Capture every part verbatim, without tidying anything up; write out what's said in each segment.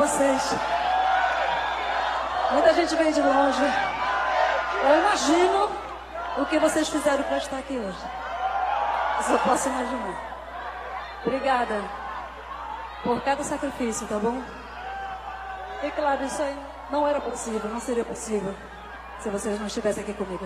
vocês. Muita gente vem de longe. Eu imagino o que vocês fizeram para estar aqui hoje. Eu só posso imaginar. Obrigada por cada sacrifício, tá bom? E claro, isso aí não era possível, não seria possível se vocês não estivessem aqui comigo.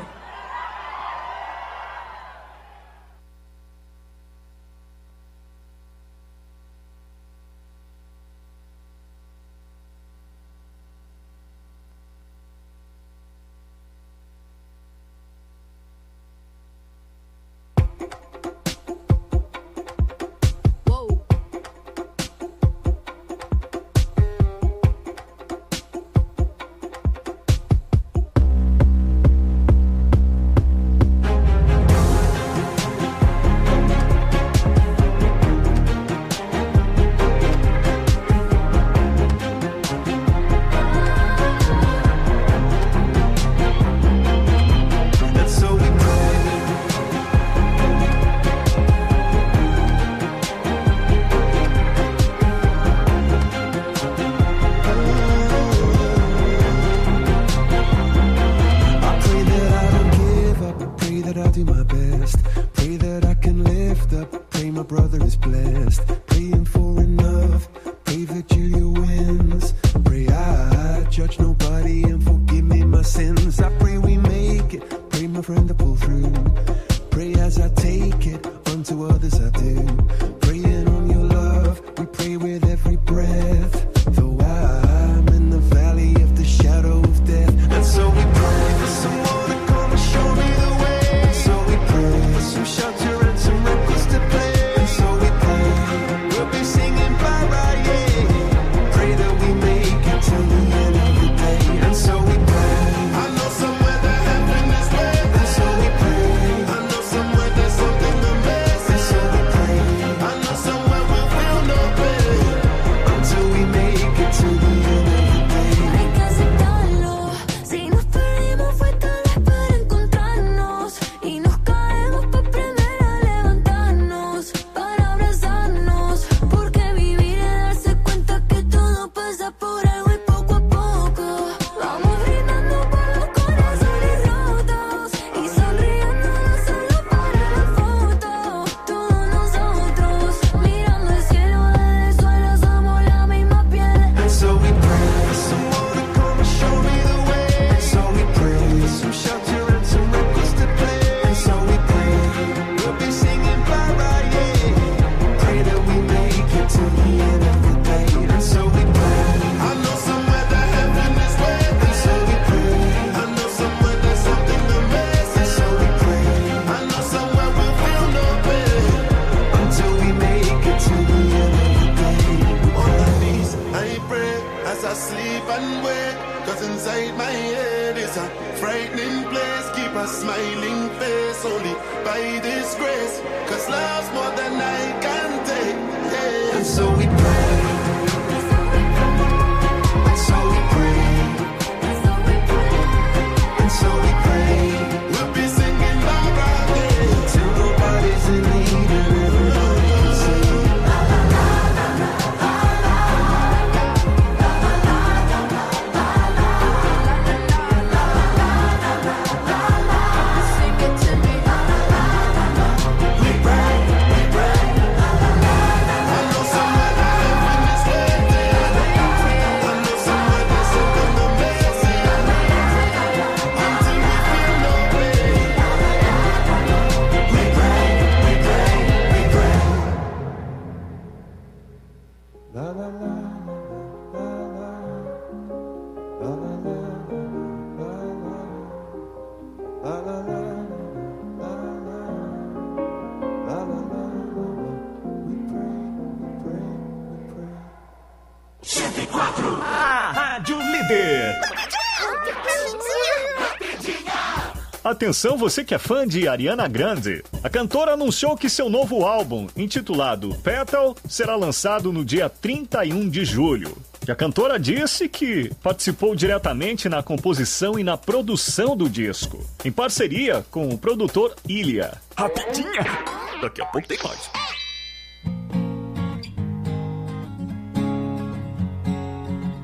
Atenção, você que é fã de Ariana Grande. A cantora anunciou que seu novo álbum, intitulado Petal, será lançado no dia trinta e um de julho. E a cantora disse que participou diretamente na composição e na produção do disco, em parceria com o produtor Ilha. Rapidinha! Daqui a pouco tem mais.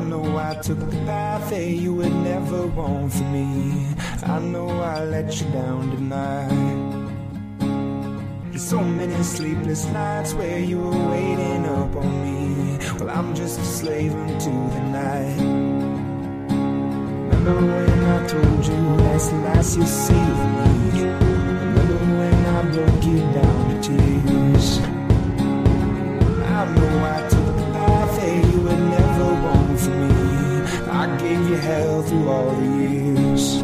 know I took the path that you would never want for me. I know I let you down tonight. There's so many sleepless nights where you were waiting up on me. Well, I'm just a slave unto the night. Remember when I told you last last you saved me? Remember when I broke you down to tears? I know I took the path that you would never want for me. I gave you hell through all the years.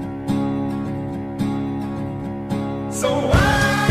So I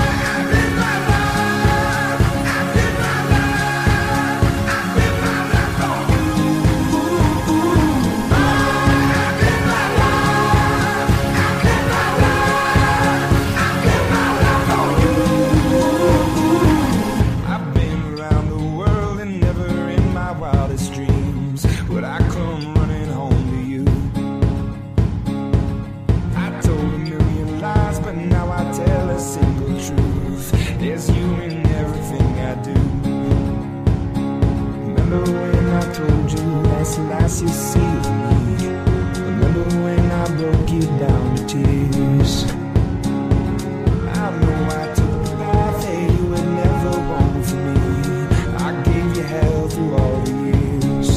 last you saved me. Remember when I broke you down to tears? I know I took the path that you would never want for me. I gave you hell through all the years.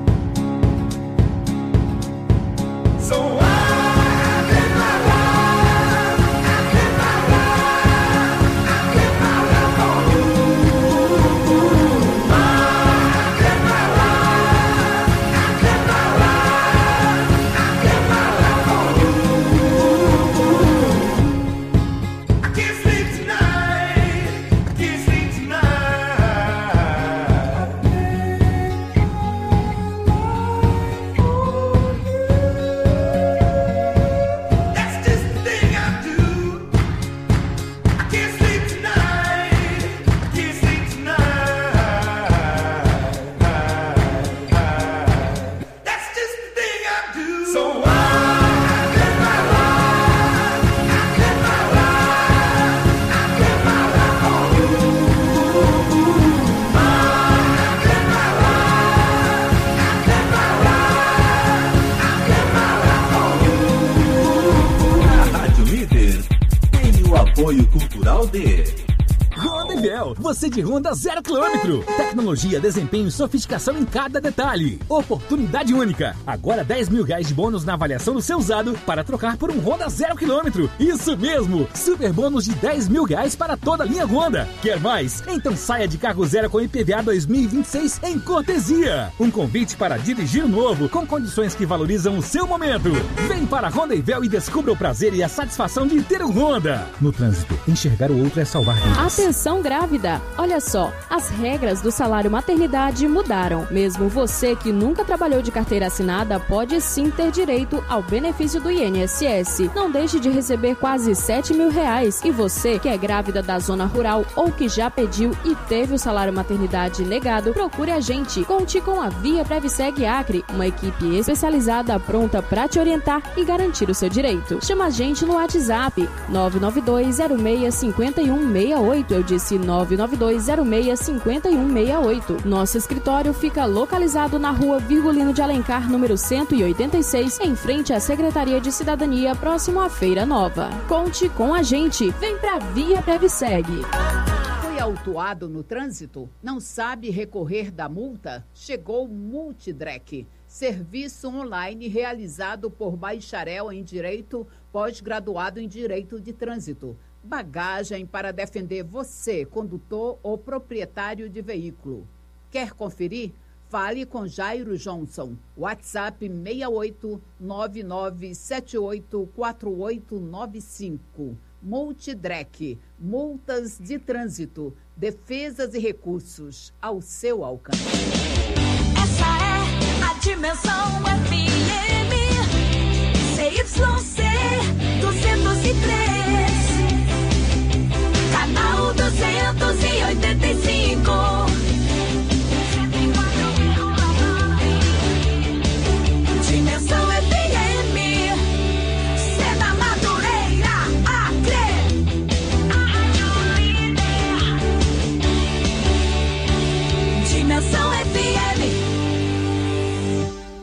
So I Apoio cultural de Honda você de Honda zero quilômetro. Tecnologia, desempenho e sofisticação em cada detalhe. Oportunidade única. Agora dez mil reais de bônus na avaliação do seu usado para trocar por um Honda zero quilômetro. Isso mesmo. Super bônus de dez mil reais para toda a linha Honda. Quer mais? Então saia de carro zero com I P V A dois mil e vinte e seis em cortesia. Um convite para dirigir novo com condições que valorizam o seu momento. Vem para Hondavel e descubra o prazer e a satisfação de ter um Honda. No trânsito, enxergar o outro é salvar vidas. Atenção grávida! Olha só, as regras do salário maternidade mudaram. Mesmo você que nunca trabalhou de carteira assinada pode sim ter direito ao benefício do I N S S. Não deixe de receber quase sete mil reais. E você que é grávida da zona rural ou que já pediu e teve o salário maternidade negado, procure a gente. Conte com a Via Previseg Acre, uma equipe especializada pronta para te orientar e garantir o seu direito. Chama a gente no WhatsApp nove nove dois zero seis cinco um seis oito. Eu disse nove nove dois zero seis cinco um seis oito. Nosso escritório fica localizado na rua Virgulino de Alencar, número cento e oitenta e seis, em frente à Secretaria de Cidadania, próximo à Feira Nova. Conte com a gente. Vem pra Via Previseg. Foi autuado no trânsito? Não sabe recorrer da multa? Chegou o Multidrec. Serviço online realizado por bacharel em Direito, pós-graduado em Direito de Trânsito. Bagagem para defender você, condutor ou proprietário de veículo. Quer conferir? Fale com Jairo Johnson. WhatsApp seis oito nove nove sete oito quatro oito nove cinco. Multidrec. Multas de trânsito. Defesas e recursos ao seu alcance. Essa é a Dimensão F M. C Y C duzentos e três. Canal duzentos e oitenta e cinco. Dimensão F M. Seda Madureira, Acre. Dimensão F M.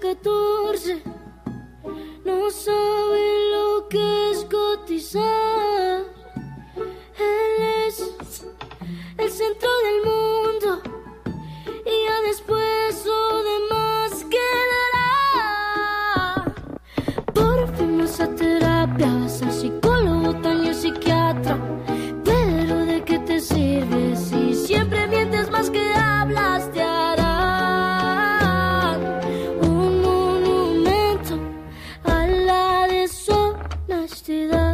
catorce no sabe lo que es cotizar. Él es el centro del mundo y ya después lo demás quedará. Por fin vas a terapia, vas al psicólogo, también psiquiatra. Pero ¿de qué te sirve si siempre mientes más que hablas? Te harán un monumento a la deshonestidad.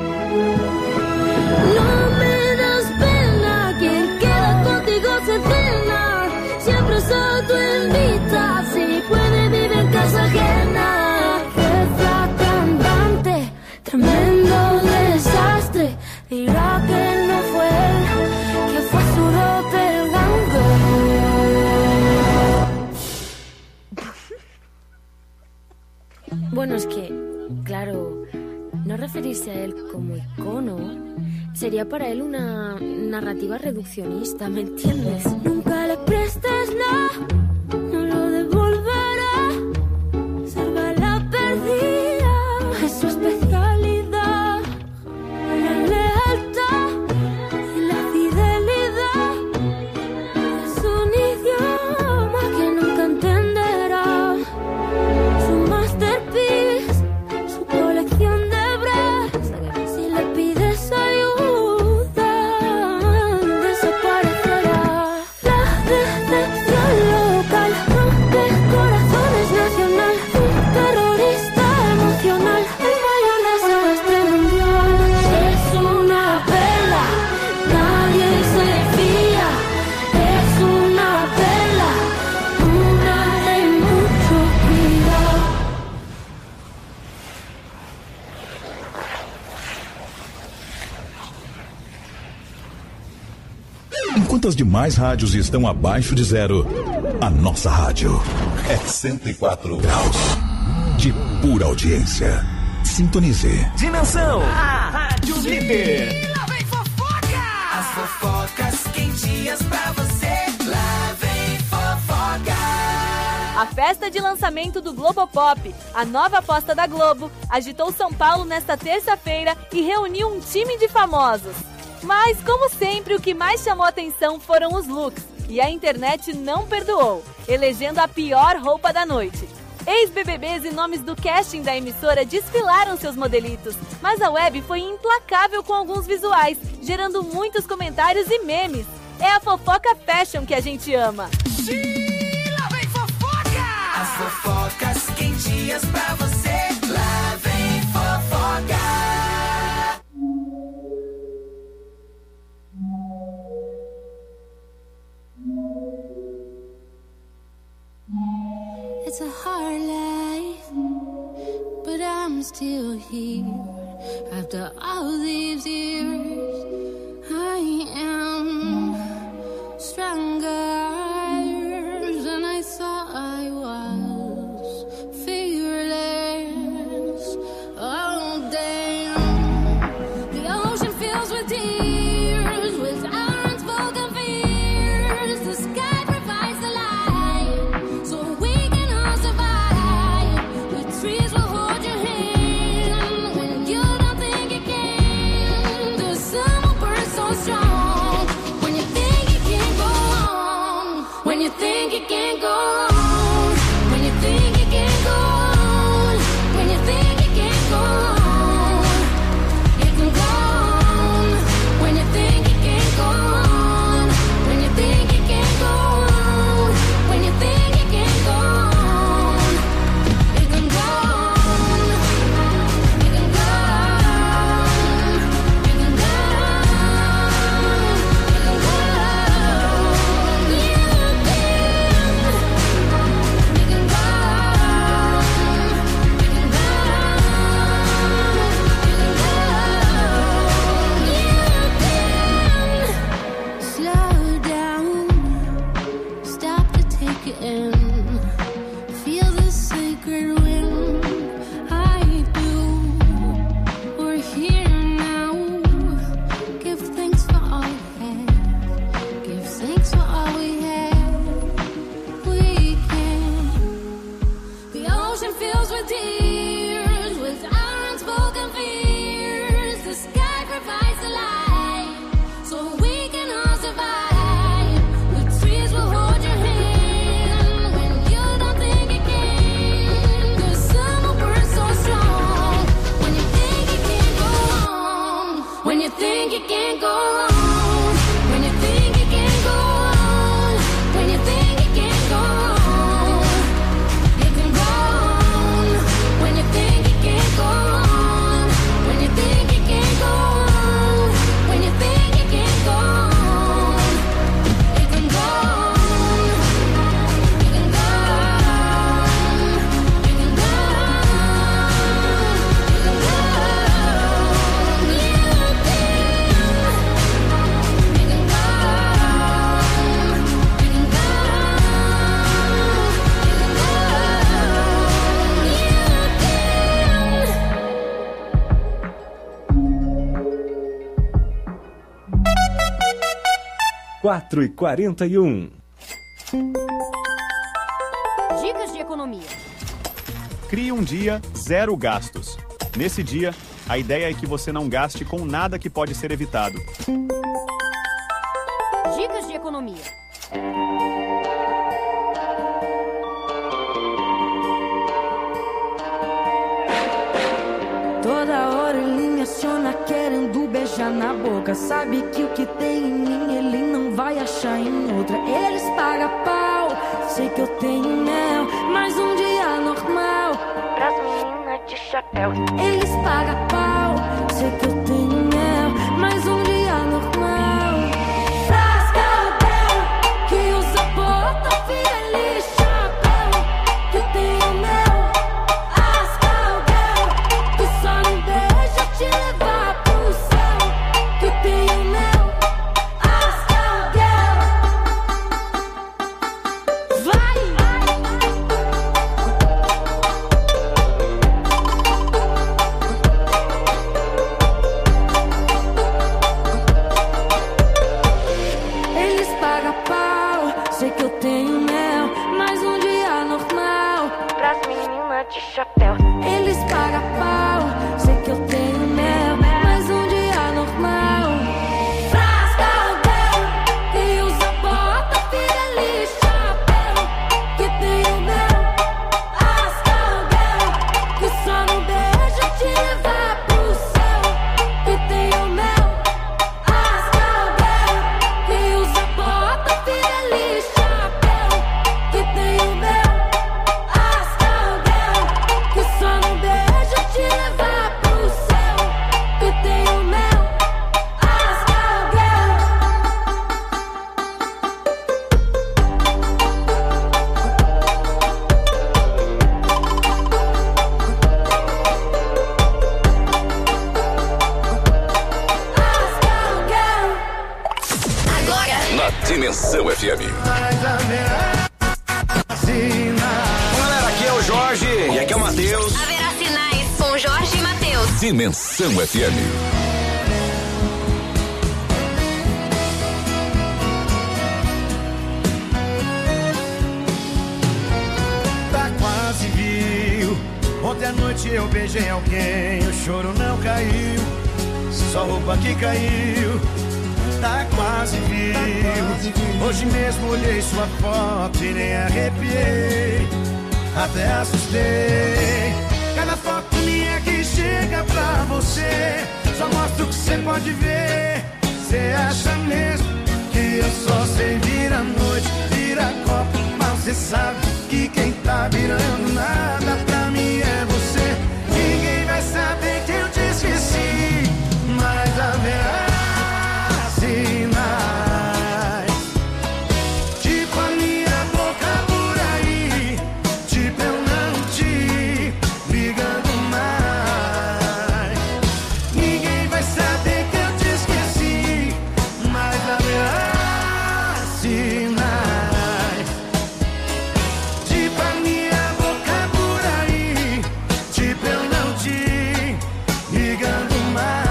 No me das pena, quien queda contigo se cena. Siempre se autoinvita, si puede vivir en casa ajena. Jefa cantante, tremendo desastre. Dirá que no fue él, que fue su doppelganger. Bueno, es que, claro, no referirse a él como icono sería para él una narrativa reduccionista, ¿me entiendes? Nunca le prestes nada, no lo devolverá. Salva la perdida, es su especialidad. La lealtad y la fidelidad es un idioma que nunca entenderá. Su masterpiece, su colección de bras. Si le pides ayuda, desaparecerá. La decepción local rompe corazones nacional. Un terrorista emocional, el mayor desastre mundial. Es una vela, nadie se fía. Es una vela, una de mucho cuidado. Enquanto as demais rádios estão abaixo de zero, a nossa rádio é cento e quatro graus de pura audiência. Sintonize. Dimensão, a rádio líder. Lá vem fofoca! As fofocas quentinhas pra você. Lá vem fofoca! A festa de lançamento do Globopop, a nova aposta da Globo, agitou São Paulo nesta terça-feira e reuniu um time de famosos. Mas, como sempre, o que mais chamou atenção foram os looks, e a internet não perdoou, elegendo a pior roupa da noite. Ex-B B Bs e nomes do casting da emissora desfilaram seus modelitos, mas a web foi implacável com alguns visuais, gerando muitos comentários e memes. É a fofoca fashion que a gente ama. Sim, lá vem fofoca! As fofocas quentinhas pra você. Lá vem fofoca! It's a hard life, but I'm still here. After all these years, I am stronger than I thought I was. Fearless, oh damn. The ocean fills with tears, with our unspoken fears. The sky provides the light, so we can all survive. The trees will hold your hand when you don't think you can. The sun will burn so strong when you think you can't go on. When you think you can't go on. When you think you can't go on. When you think you can't go on. It can go on. When you think you can't go on. When you think you can't go on. When you think you can't go on. It can go on. It can go on. It can go on. It can go on. You quatro e quarenta e um. Dicas de economia. Crie um dia zero gastos. Nesse dia, a ideia é que você não gaste com nada que pode ser evitado. Dicas de economia. Toda hora ele me aciona querendo beijar na boca. Sabe que o que tem em mim ele não vai achar em outra. Eles pagam pau, sei que eu tenho mel, mas um dia normal pras meninas de chapéu. Eles pagam pau, sei que eu tenho mel, mas um dia normal pras caldel que usa bota, feliz chapéu, que eu tenho mel. As caldel que só não deixa te levar pro céu, que eu tenho mel. As caldel vai. Eles pagam pau, sei que eu tenho mel, mas um dia normal pras meninas de chapéu. Eles pagam pau, sei que eu tenho mel, mas um dia normal pras caldel que usa bota, feliz chapéu, que tenho mel. As caldel que só não deixa te levar pro céu, que tenho mel. As caldel que usa bota, feliz chapéu, que tenho mel. As caldel que só não deixa te levar pro céu, que tenho mel. As caldel. Na Dimensão F M. Galera, aqui é o Jorge e aqui é o Matheus. Haverá sinais com Jorge e Matheus. Dimensão F M. Tá quase viu. Ontem à noite eu beijei alguém, o choro não caiu, só roupa que caiu. Tá quase viu. Hoje mesmo olhei sua foto e nem arrepiei, até assustei. Cada foto minha que chega pra você só mostra o que você pode ver. Você acha mesmo que eu só sei vir à noite, vira copo, mas você sabe que quem tá virando nada pra mim é você. Ninguém vai saber que eu te esqueci, mas haverá sinais, tipo a minha boca por aí, tipo eu não te ligando mais. Ninguém vai saber que eu te esqueci, mas haverá sinais, tipo a minha boca por aí, tipo eu não te ligando mais.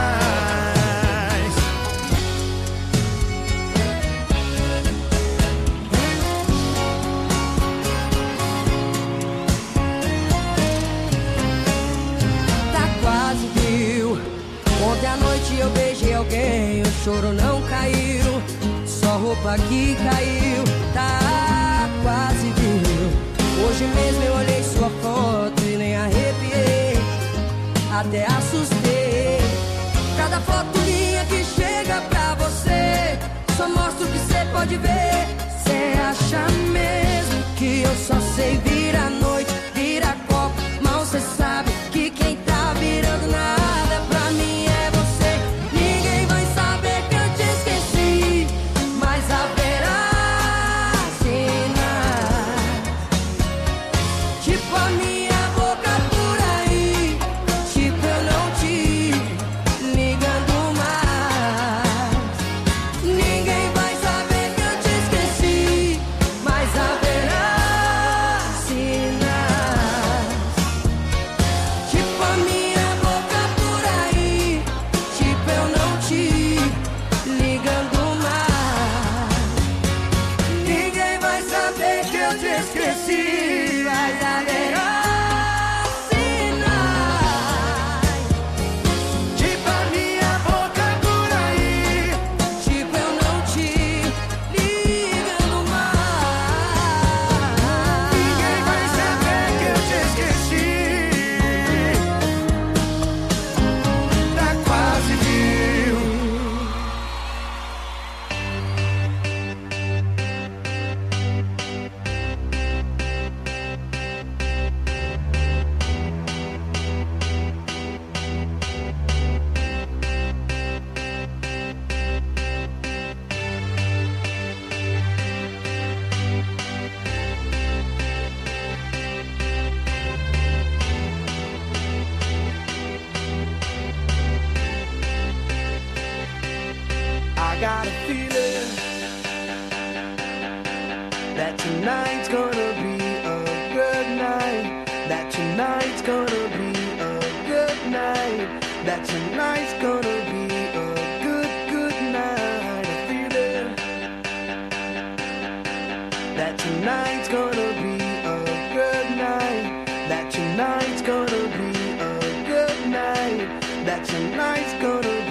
Tá quase viu. Ontem à noite eu beijei alguém, o choro não caiu, só roupa que caiu. Tá quase viu. Hoje mesmo eu olhei sua foto e nem arrepiei, até assustei. Cada foto minha que chega pra você só mostra o que você pode ver. Você acha mesmo que eu só sei vir à noite, vira copo, mal você sabe que quem tá virando nada pra mim é você. Ninguém vai saber que eu te esqueci, mas haverá esqueci. Mas haverá I got a feeling that tonight's gonna be a good night. That tonight's gonna be a good night. That tonight's gonna be a good, good night. A feeling that tonight's gonna be a good night. That tonight's gonna be a good night. That tonight's gonna be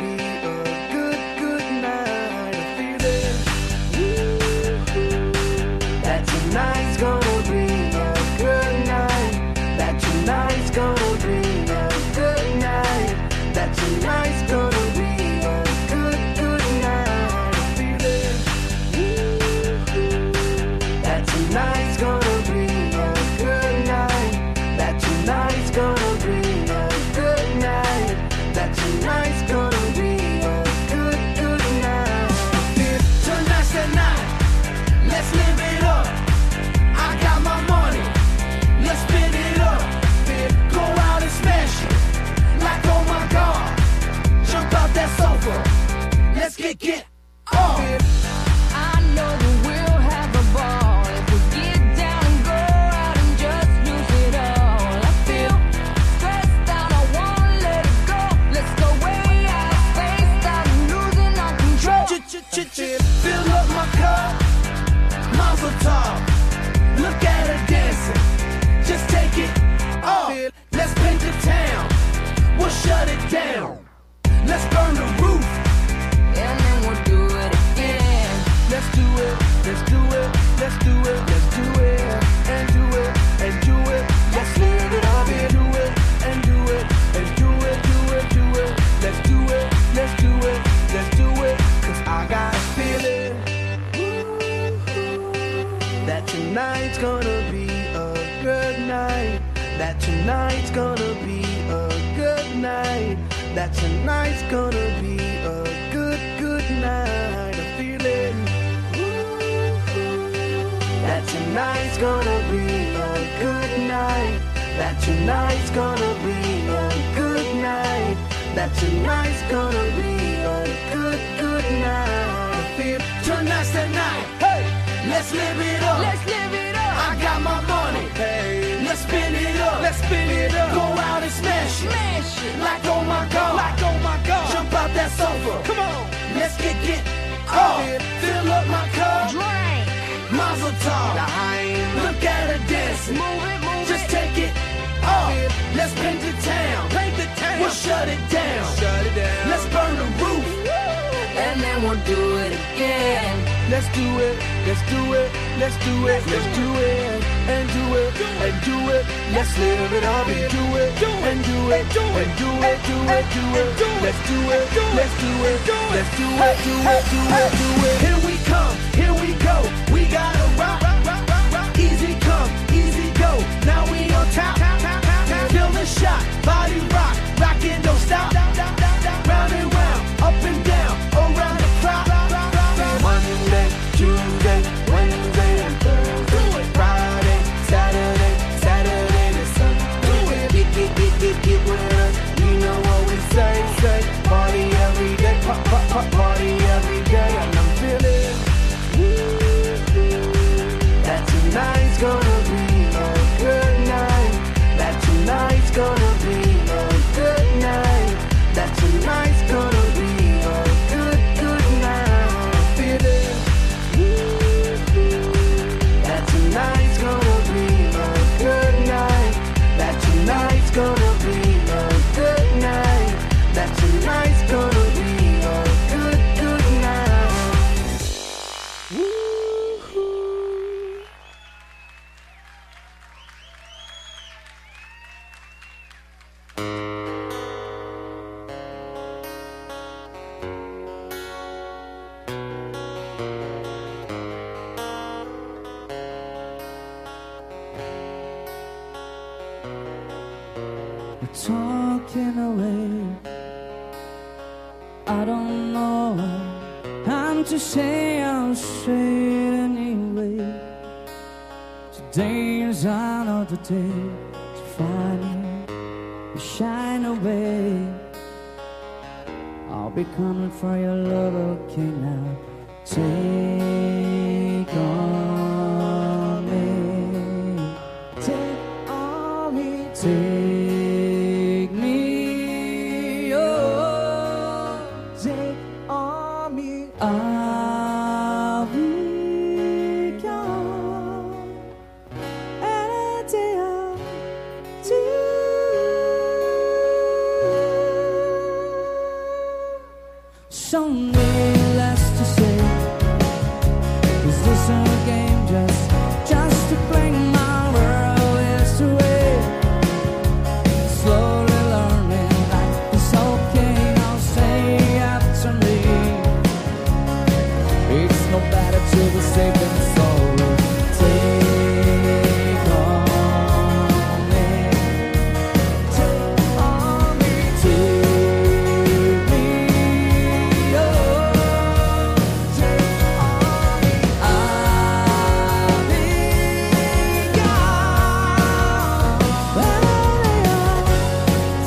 tonight's gonna be a good night. That tonight's gonna be a good night. That tonight's gonna be a good, good night. I feel it. That tonight's gonna be a good night. That tonight's gonna be a good night. That tonight's gonna be a good, good night. Tonight's the night. Let's live it up. I got my money, let's spin it up. Go out and smash it, like oh my god. Jump out that sofa, let's get get off. I know that we'll have a ball if we get down and go out and just lose it all. I feel stressed out, I wanna let it go. Let's go way out of space, out and losing our control. Fill up my cup, Mazel tov. Look at her dancing, just take it off. Let's paint the town, we'll shut it down. Let's burn the roof, and then we'll do it again. Let's do it, let's do it, let's do it, let's do it, and do it, and do it. Let's live it up and do it, and do it, and do it, do it, do it. Let's do it, let's do it, let's do it. Cause I got a feeling that tonight's gonna be a good night. That tonight's gonna be a good night. That tonight's gonna be a good, good night. A feeling that tonight's gonna be a good night. That tonight's gonna be a good night. That tonight's gonna be a good, good night. I feel tonight's the night. Hey! Let's live it up. Let's live it up. I got my money. Hey. Let's spin it up. Let's spin it up. Go out and smash it. Smash it. Like oh my god. Like oh my god. Jump out that sofa. Come on. Let's get get off. Fill up my cup. Drink. Mazel tov. Look at her dancing. Move it, move Just it. take it off. Let's paint the town. Paint the town. We'll shut it down. Shut it down. Let's burn the roof. And then we'll do it again. Let's do it, let's do it, let's do it, let's do it, and do it, and do it. Let's live it up and do it, and do it, and do it, do it, do it. Let's do it, let's do it, let's do it, do it, do it, do it. Here we come, here we go. We gotta rock, easy come, easy go. Now we on top, feel the shot, body rock, rockin' don't stop. Round and round, up and down, around the clock. Monday, Tuesday, Wednesday, and Thursday. Friday, Saturday, Saturday to Sunday. Get, get, get, get, get with us. You know what we say, say. Party every day, pop, pop, pop, party every day. And I'm feeling that tonight's gonna be a good night. That tonight's gonna be a good night. That tonight's gonna be a good, good night. Feeling that tonight's gonna talking away. I don't know what I'm to say, I'll say it anyway. Today is another day to find you shine away. I'll be coming for your love, okay now. Take on me, take on me, take me, oh, take on me. I'll be gone any day or two. Someday less to say. Is this a game just, just to play my world is away? Slowly learning that it's okay, I'll say after me. It's no better to be safe than sorry. Take on me, take on me, take me, oh, take on me. I'll be gone when I am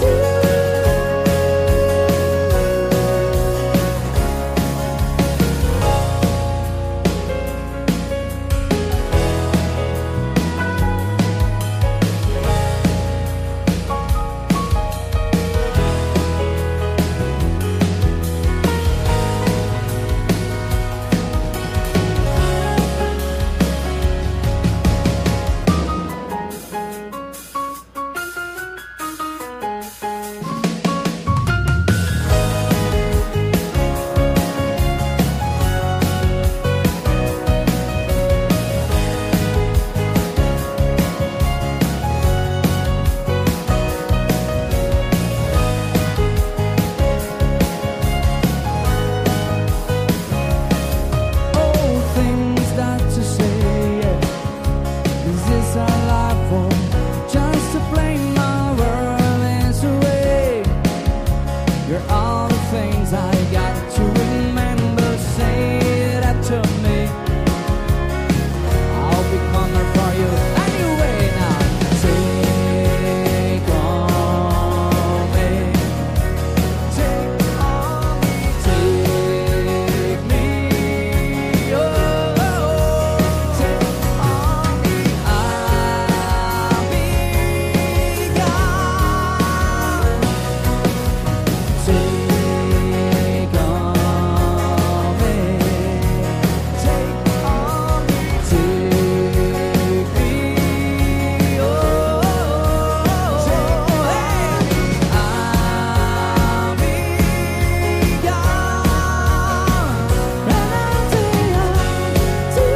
oh, things that to say, yeah. Is this our life or just to play my world is away? You're all the things I got to remember. Say that to me. I'll be coming for you anyway now. Take on me, take on me, take me, oh, take on me. I'll be gone. Take on me, take on me, take me, oh, hey, I'll be gone when I say I do.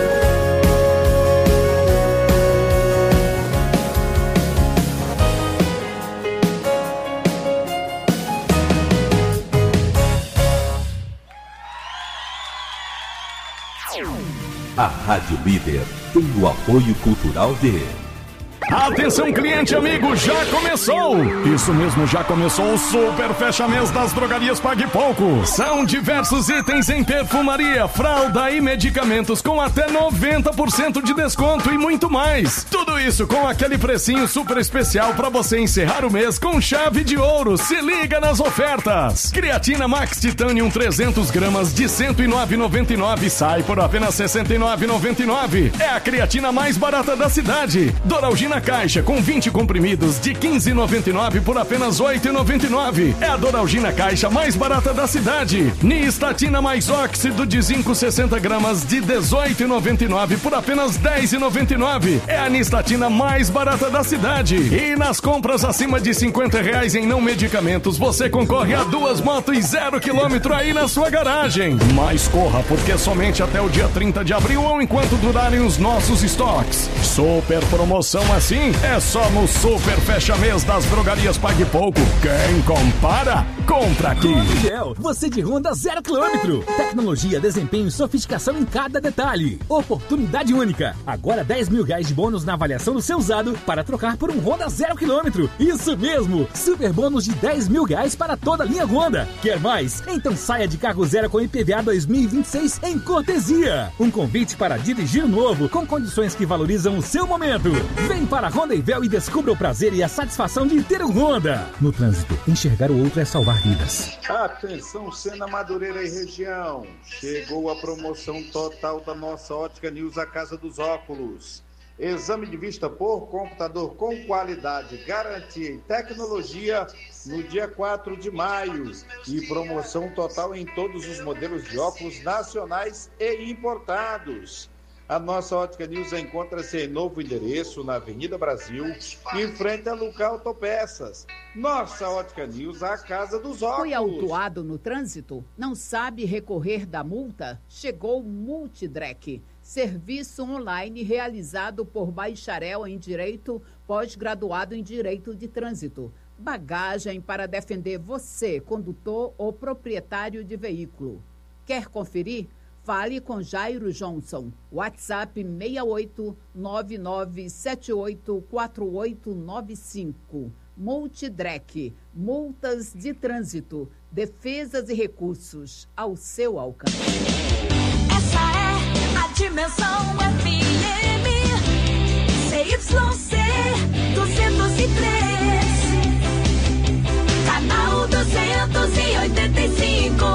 A Rádio Líder tem o apoio cultural de... Atenção, cliente amigo, já começou! Isso mesmo, já começou o super fecha-mês das drogarias Pague Pouco. São diversos itens em perfumaria, fralda e medicamentos com até noventa por cento de desconto e muito mais. Tudo isso com aquele precinho super especial para você encerrar o mês com chave de ouro. Se liga nas ofertas! Creatina Max Titanium trezentos gramas de cento e nove reais e noventa e nove centavos sai por apenas sessenta e nove reais e noventa e nove centavos. É a creatina mais barata da cidade. Doralgina Caixa com vinte comprimidos de quinze reais e noventa e nove centavos por apenas oito reais e noventa e nove centavos. É a Doralgina Caixa mais barata da cidade. Nistatina mais óxido de zinco sessenta gramas de dezoito reais e noventa e nove centavos por apenas dez reais e noventa e nove centavos. É a Nistatina mais barata da cidade. E nas compras acima de cinquenta reais em não medicamentos, você concorre a duas motos zero quilômetro aí na sua garagem. Mas corra, porque somente até o dia trinta de abril ou enquanto durarem os nossos estoques. Super promoção acima assim é só no Super Fecha Mês das Drogarias Pague Pouco. Quem compara, compra aqui. Miguel, você de Honda zero quilômetro. Tecnologia, desempenho e sofisticação em cada detalhe. Oportunidade única. Agora dez mil reais de bônus na avaliação do seu usado para trocar por um Honda zero quilômetro. Isso mesmo, super bônus de dez mil reais para toda a linha Honda. Quer mais? Então saia de carro zero com I P V A dois mil e vinte e seis em cortesia. Um convite para dirigir novo com condições que valorizam o seu momento. Vem para a Honda Ivel e descubra o prazer e a satisfação de ter um Honda. No trânsito, enxergar o outro é salvar vidas. Atenção, Sena Madureira e região. Chegou a promoção total da nossa Ótica News, a Casa dos Óculos. Exame de vista por computador com qualidade, garantia e tecnologia no dia quatro de maio. E promoção total em todos os modelos de óculos nacionais e importados. A nossa Ótica News encontra-se em novo endereço na Avenida Brasil, em frente a Lucar Autopeças. Nossa Ótica News, a Casa dos Óculos. Foi autuado no trânsito? Não sabe recorrer da multa? Chegou o Multidrec, serviço online realizado por bacharel em Direito, pós-graduado em Direito de Trânsito. Bagagem para defender você, condutor ou proprietário de veículo. Quer conferir? Fale com Jairo Johnson. WhatsApp seis oito nove nove sete oito quatro oito nove cinco. Multidrec, multas de trânsito, defesas e recursos ao seu alcance. Essa é a Dimensão F M, C Y C duzentos e três, canal duzentos e oitenta e cinco.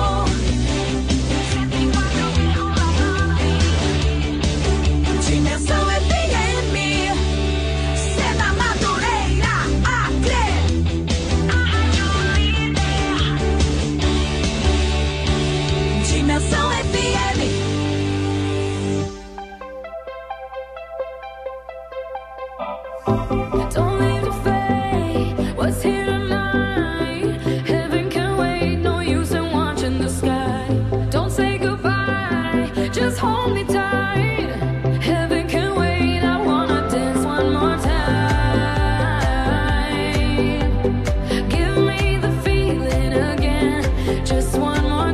Dimensão F M, Sena Madureira, Acre. Dimensão F M. Don't leave the fate, what's here tonight? Heaven can wait, no use in watching the sky. Don't say goodbye, just hold me tight. Heaven can wait, I wanna dance one more time. Give me the feeling again, just one more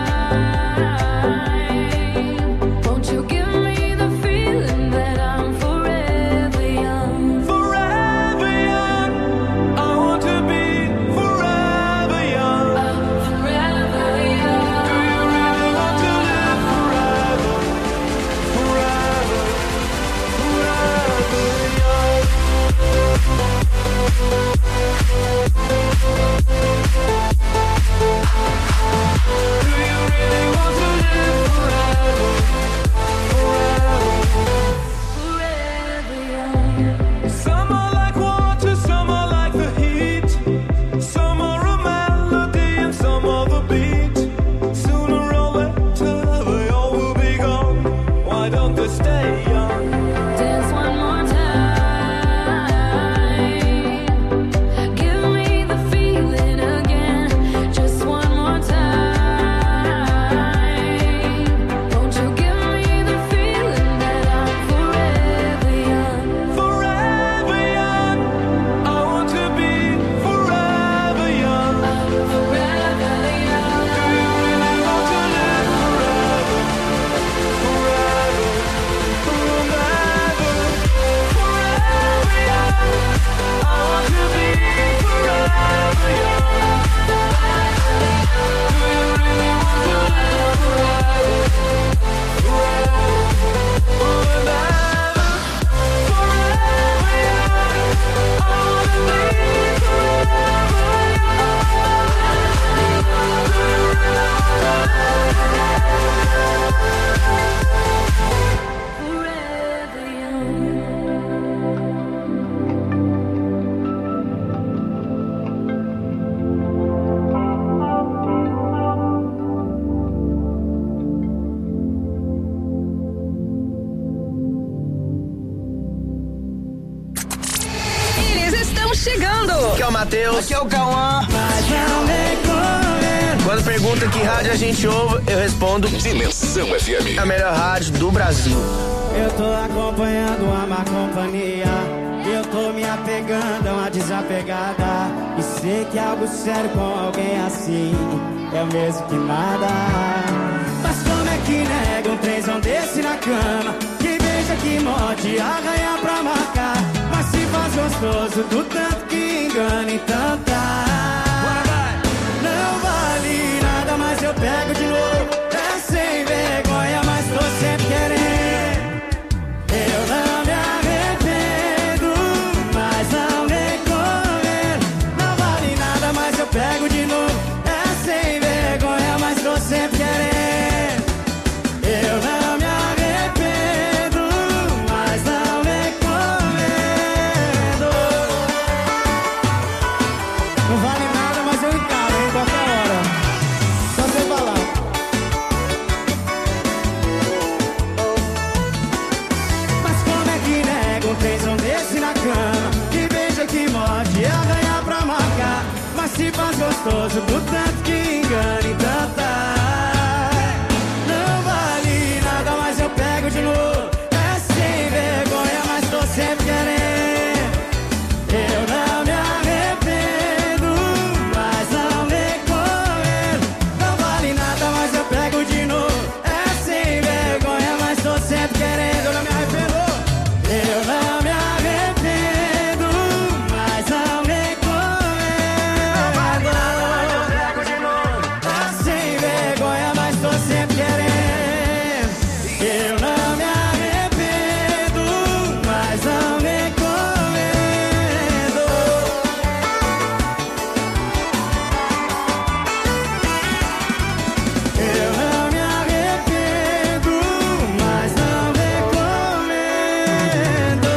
time. Won't you give me the feeling that I'm forever young? Forever young, I want to be forever young. Forever young. Do you really want to live forever? Forever, forever young. Do you really want to live forever? Forever, Forever young. some are like water, some are like the heat. Some are a melody and some are the beat. Sooner or later they all will be gone. Why don't they stay young? Dance one more time. Give me the feeling again, just one more time. Won't you give me the feeling that I'm forever young? Forever young, I want to be forever young. Forever young. Do you really want to live forever? Forever, forever, forever young. I want to be forever young. Do you really want to live forever? Forever, forever, forever young. I want to be Forever young. Eles estão chegando! Aqui é o Matheus. Aqui é o Cauã. Quando perguntam que rádio a gente ouve, eu respondo: Dimensão F M. a melhor rádio do Brasil. Eu tô acompanhando a má companhia. Eu tô me apegando a uma desapegada. E sei que algo sério com alguém assim é o mesmo que nada. Mas como é que nega um trenzão desse na cama? Que beija, que morde, arranha pra marcar. Mas se faz gostoso do tanto que engana, então tá. Não vale nada, mas eu pego de novo. É sem vergonha, mas tô sempre querendo. Eu não me arrependo, mas não recomendo. Não vale nada, mas eu pego de novo. É sem vergonha, mas tô sempre querendo. Eu não me arrependo, mas não recomendo. Não vale nada, mas eu encaro em qualquer hora. Só você falar. Mas como é que nega um trenzão desse na cama? Que beija, que morde, arranha pra marcar. Mas se faz gostoso do tanto que engana, então tá. Não vale nada, mas eu pego de novo. É sem vergonha, mas tô sempre querendo. Eu não me arrependo, mas não recomendo. Não vale nada, mas eu pego de novo. É sem vergonha, mas tô sempre querendo. Eu não me arrependo. Eu não me arrependo, mas não recomendo. Não vale nada, mas eu pego de novo. É sem vergonha, mas tô sempre querendo. Eu não me arrependo, mas não recomendo. Eu não me arrependo, mas não recomendo.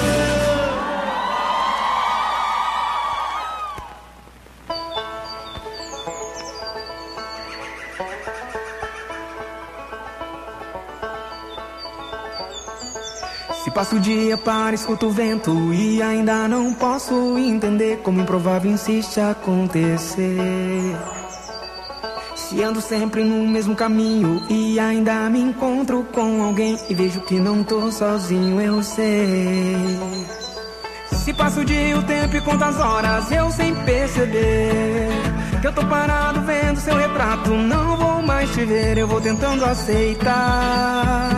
Se passo o dia para escuto o vento e ainda não posso entender como improvável insiste acontecer. Se ando sempre no mesmo caminho e ainda me encontro com alguém e vejo que não tô sozinho, eu sei. Se passo o dia, o tempo e conto as horas, eu sem perceber que eu tô parado vendo seu retrato. Não vou mais te ver, eu vou tentando aceitar.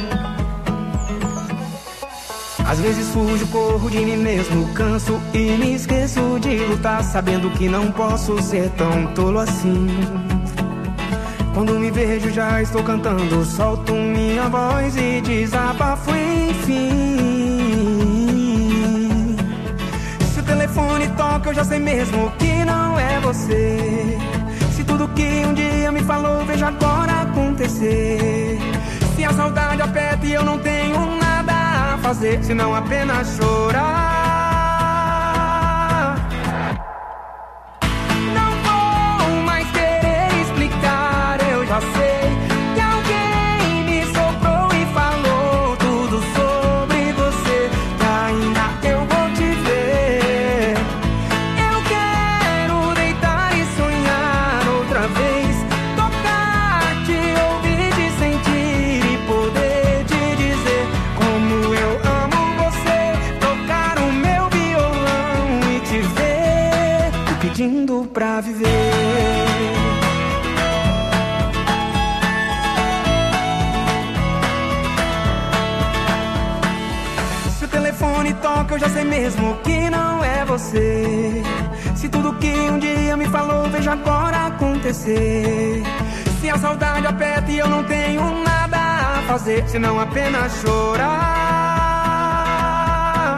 Às vezes fujo, corro de mim mesmo, canso e me esqueço de lutar, sabendo que não posso ser tão tolo assim. Quando me vejo já estou cantando, solto minha voz e desabafo enfim. Se o telefone toca eu já sei mesmo que não é você. Se tudo que um dia me falou vejo agora acontecer. Se a saudade aperta e eu não tenho nada a fazer, senão apenas chorar. Não vou mais querer explicar, eu já sei que alguém me soprou e falou tudo sobre você. E ainda eu vou te ver. Eu quero deitar e sonhar outra vez, tocar, te ouvir, te sentir e poder te dizer como eu amo você. Tocar o meu violão e te ver, te pedindo pra viver. Se o telefone toca eu já sei mesmo que não é você. Se tudo que um dia me falou vejo agora acontecer. Se a saudade aperta e eu não tenho nada a fazer, senão apenas chorar.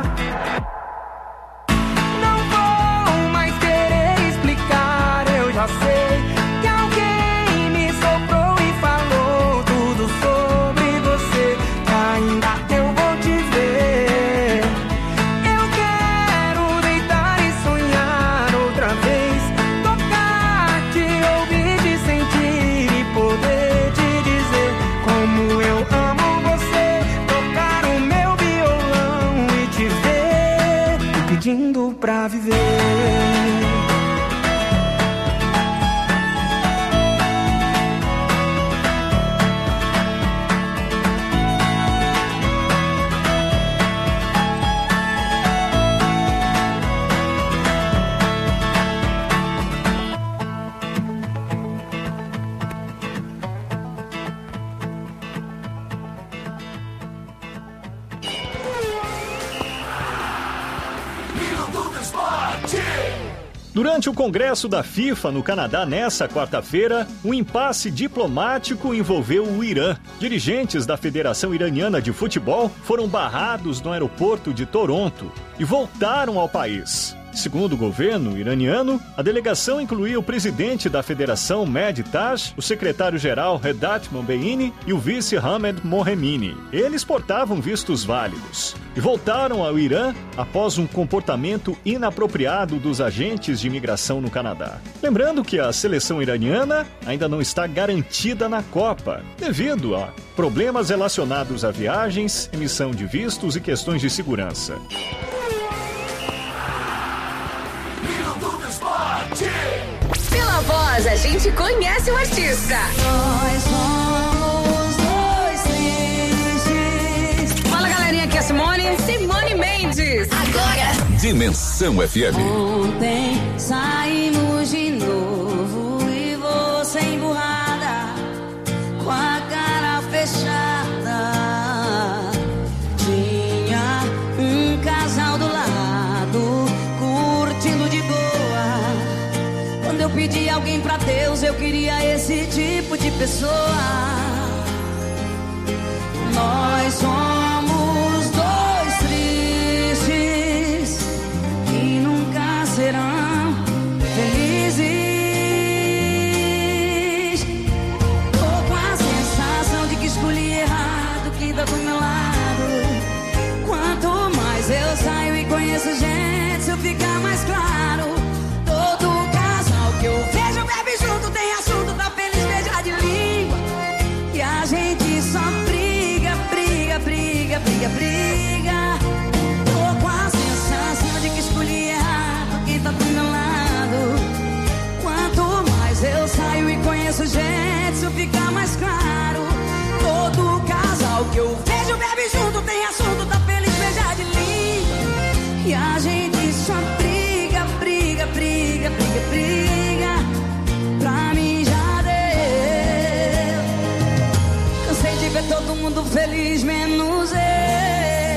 Não vou mais querer explicar, eu já sei que alguém me soprou e falou tudo sobre você. E ainda eu vou te ver. Eu quero deitar e sonhar outra vez, tocar, te ouvir, te sentir e poder te dizer como eu amo você. Tocar o meu violão e te ver, te pedindo pra viver. Durante o Congresso da FIFA no Canadá nessa quarta-feira, um impasse diplomático envolveu o Irã. Dirigentes da Federação Iraniana de Futebol foram barrados no aeroporto de Toronto e voltaram ao país. Segundo o governo iraniano, a delegação incluía o presidente da federação Mehdi Taj, o secretário-geral Redat Mombeini e o vice Hamed Mohemini. Eles portavam vistos válidos e voltaram ao Irã após um comportamento inapropriado dos agentes de imigração no Canadá. Lembrando que a seleção iraniana ainda não está garantida na Copa, devido a problemas relacionados a viagens, emissão de vistos e questões de segurança. Pela voz, a gente conhece o artista. Nós somos dois tristes. Fala, galerinha, aqui é a Simone. Simone Mendes. Agora. Dimensão F M. Ontem saímos de novo e você emburrada, com a cara fechada. Tinha um casal do lado, curtindo de boa. Quando eu pedi alguém pra Deus, eu queria esse tipo de pessoa. Nós somos dois tristes que nunca serão felizes. Tô com a sensação de que escolhi errado quem tá do meu lado. Quanto mais eu saio e conheço gente, se eu ficar mais claro. Todo casal que eu vejo bebe junto, tem assunto, tá feliz, beija de língua. E a gente só briga, briga, briga, briga, briga. Tô com a sensação de que escolhi errado quem tá do meu lado. Quanto mais eu saio e conheço gente, se eu ficar mais claro. Todo casal que eu vejo bebe junto, tem assunto, tá feliz, beija de língua. E a gente só briga, briga, briga, briga, briga. Pra mim já deu. Cansei de ver todo mundo feliz, menos eu.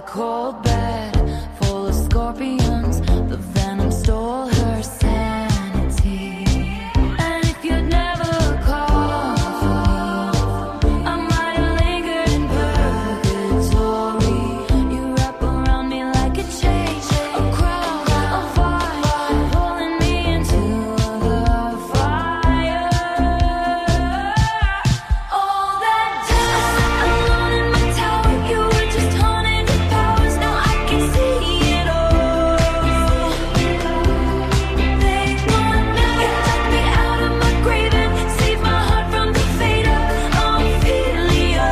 cold bed full of scorpions. The venom stole her sanity. And if you'd never called for me, I might have lingered in purgatory. You wrap around me like a chain, a crown, a fire, pulling me into the fire. All that time alone in my tower, you were just haunting your powers. Now I can see it all. They want me, you took me out of my grave and saved my heart from the fate of Ophelia.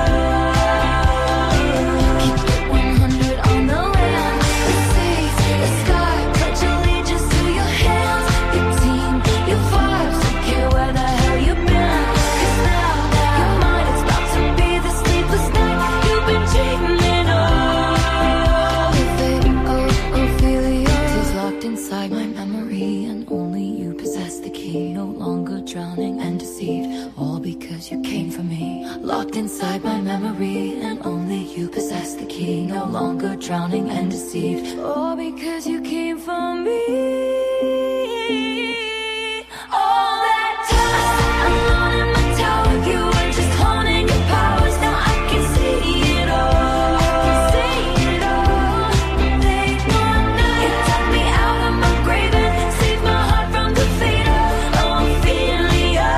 Keep it one hundred on the land, the seas, the sky, pledge allegiance to your hands, your team, your vibes. Don't care where the hell you've been, 'cause now your mind is about to be the sleepless night you've been dreaming of. The fate of Ophelia is locked inside my memory, and only you possess the key. No longer drowning and deceived, all because you came for me. Locked inside my memory, and only you possess the key. No longer drowning and deceived, all because you came for me. All that time alone in my tower, you were just haunting your powers. Now I can see it all. See it all. They want me, you took me out of my grave and saved my heart from the fate of Ophelia.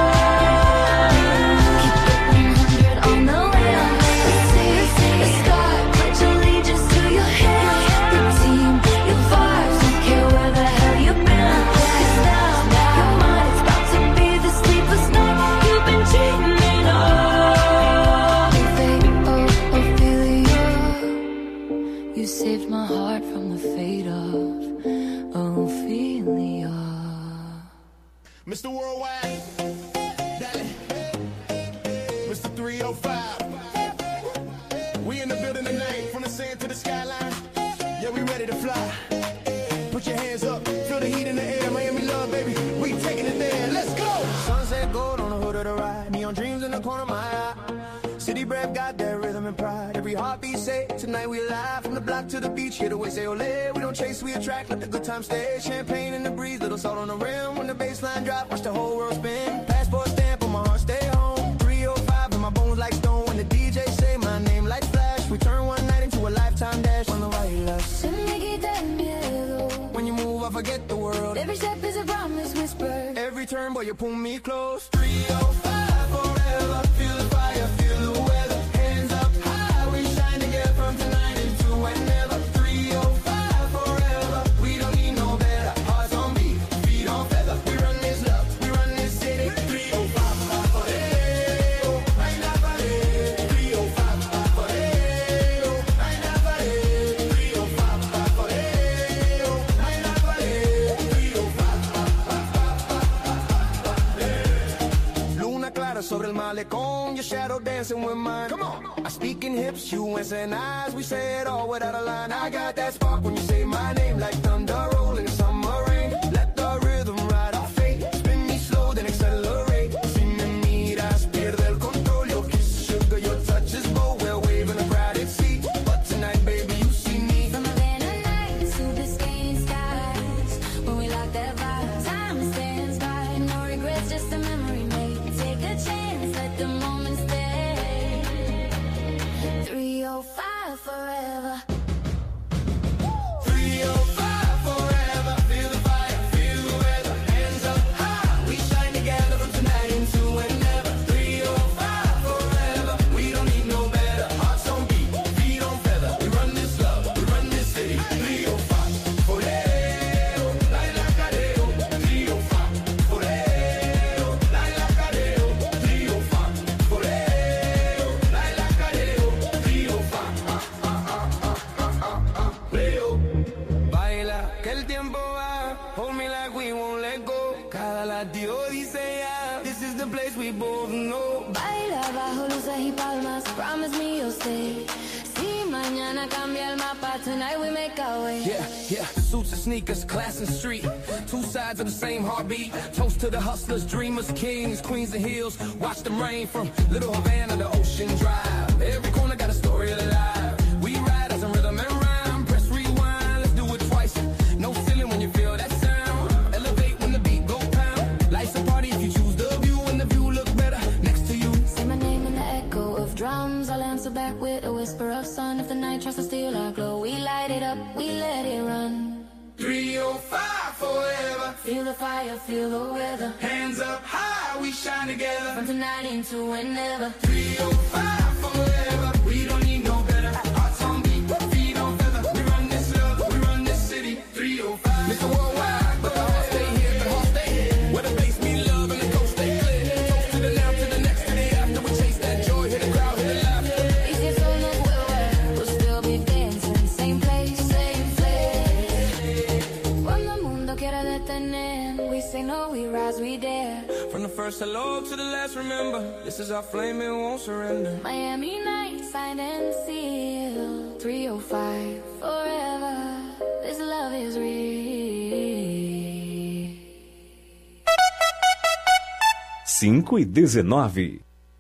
Keep it one hundred on the land, the seas, the sky, pledge allegiance to your hands, your team, your vibes. Don't care where the hell you've been, 'cause now your mind is about to be the sleepless night you've been dreaming of. The fate of Ophelia, you saved my heart from the fate of Ophelia. Mister Worldwide, Daddy, Mister three oh five. We in the building tonight, from the sand to the skyline. Yeah, we ready to fly. Put your hands up, feel the heat in the air. Miami love, baby, we taking it there. Let's go. Sunset gold on the hood of the ride. Neon dreams in the corner of my eye. City breath got that rhythm and pride. Every heartbeat say, tonight we live. From the block to the beach, here the way say ole. We don't chase, we attract, let the good time stay. Champagne in the breeze, little salt on the rim. When the baseline drop, watch the whole world spin. Passport stamp on my heart, stay home. three oh five and my bones like stone. When the D J say my name like flash, we turn one night into a lifetime dash on the white lights. Se me quita el miedo. When you move, I forget the world. Every step is a promise whisper. Every turn, boy, you pull me close. three oh five forever, feel the fire, feel the weather. Hands up high, we shine together from tonight into whenever. three oh five forever, we don't need no better. Hearts on beat, feet on feather. We run this love, we run this city. three oh five forever, right now forever. three oh five forever, right now forever. three oh five forever, right now forever. three oh five Luna clara sobre el malecón, your shadow dancing with mine. Come on. I speak in hips, you answer in eyes. We say it all without a line. I got that spark when you say my name, like thunder rolling summer rain. Let the rhythm ride our fate. Spin me slow, then accelerate. Sin me miras, pierde el control. Your kiss, sugar, your touch is bold. We're waving a crowded seat, but tonight, baby, you see me. From Havana nights to Biscayne skies, when we lock that vibe, time stands by. No regrets, just a memory made. Take a chance, let the moment stay. three oh five forever. three oh five forever, feel the fire, feel the weather. Hands up high, we shine together from tonight into whenever. three oh five forever, we don't need no better. Hearts on beat, feet on feather. We run this love, we run this city. three oh five forever, like la cadeo. three oh five forever, like la cadeo. three oh five forever, like la cadeo. three oh five, ah, ah, ah, ah, ah, ah, ah, Leo. Baila, que el tiempo va. Hold me like we won't let go. Cada latido dice ya. This is the place we both know. Baila bajo luces y palmas, promise me you'll stay. Si mañana cambia el mapa, tonight we make our way. Yeah, yeah. Suits and sneakers, class and street. Two sides of the same heartbeat. Toast to the hustlers, dreamers, kings, queens and hills. Watch them rain from Little Havana to Ocean Drive. Every corner got a story alive. We ride as a rhythm trust us still our glow. We light it up, we let it run. three oh five forever. Feel the fire, feel the weather. Hands up high, we shine together. From tonight into whenever. three oh five forever. We don't need no better. Hearts on beat, feet on feather. We run this love, we run this city. three oh five. Mister Worldwide, but the heart stay here, the heart stay here. Where the bass meet love and the coast stay clear. Toast to the now, to the next, to the after. We chase that joy, hit the crowd, hit the laughter. It's just so look where we'll still be dancing. Same place, same place. Cuando el mundo quiera detener, we say no, we rise, we dare. From the first hello to the last, remember, this is our flame, it won't surrender. Miami nights, signed and sealed. three oh five forever. This love is real. cinco e dezenove.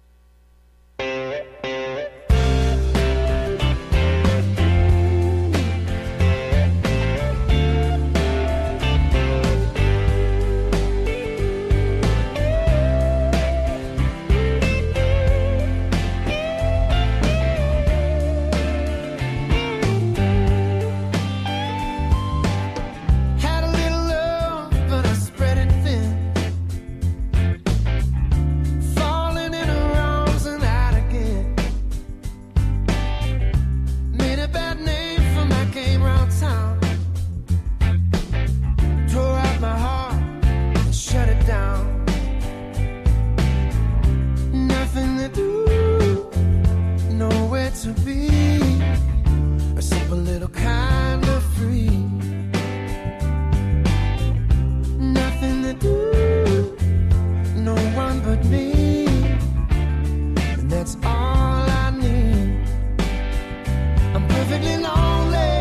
Had a little love, but I spread it thin. Falling in her arms and out again. Made a bad name for my game round town. Tore out my heart and shut it down. Nothing to do, nowhere to be. A simple little kind of free. Nothing to do, no one but me. And that's all I need. I'm perfectly lonely.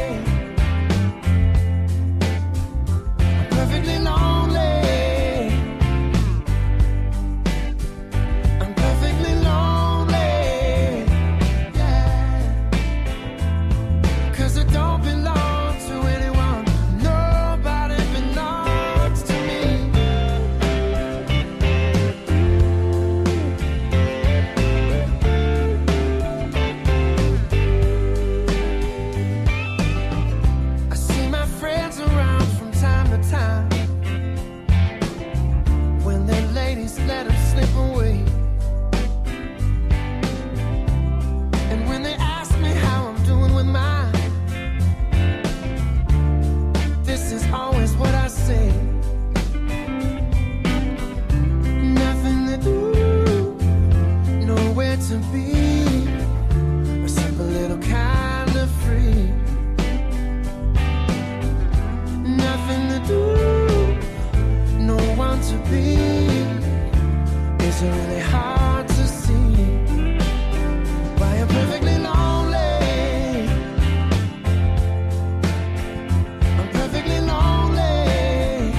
I'm perfectly lonely. I'm perfectly lonely. Yeah. 'Cause I don't belong to anyone. Nobody belongs to me. I see my friends around from time to time. When their ladies let them slip away. And when they ask me how I'm doing with mine, this is always what I say. Nothing to do, nowhere to be. A simple little kind of free. Nothing to do, no one to be. It's really hard to see why I'm perfectly lonely. I'm perfectly lonely.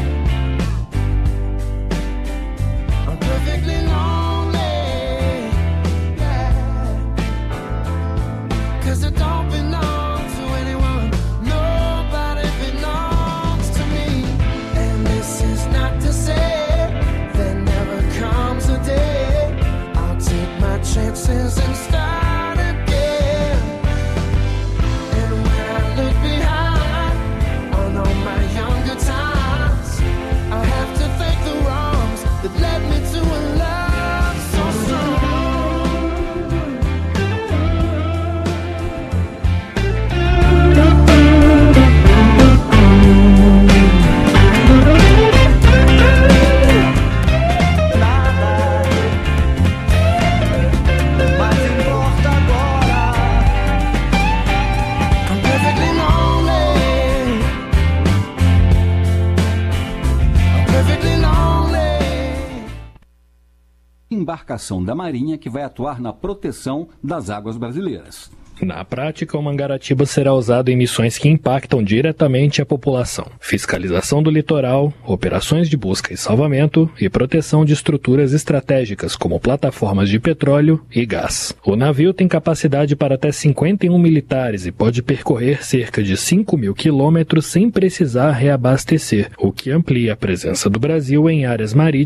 I'm perfectly lonely. Yeah. 'Cause I don't belong to anyone. Nobody belongs to me. And this is not to say there never comes a day I'll take my chances and start again. And when I look behind on all my younger times, I have to thank the wrongs that led me to a love so I'm perfectly lonely. I'm perfectly lonely. Embarcação da Marinha que vai atuar na proteção das águas brasileiras. Na prática, o Mangaratiba será usado em missões que impactam diretamente a população. Fiscalização do litoral, operações de busca e salvamento e proteção de estruturas estratégicas como plataformas de petróleo e gás. O navio tem capacidade para até cinquenta e um militares e pode percorrer cerca de cinco mil quilômetros sem precisar reabastecer, o que amplia a presença do Brasil em áreas marítimas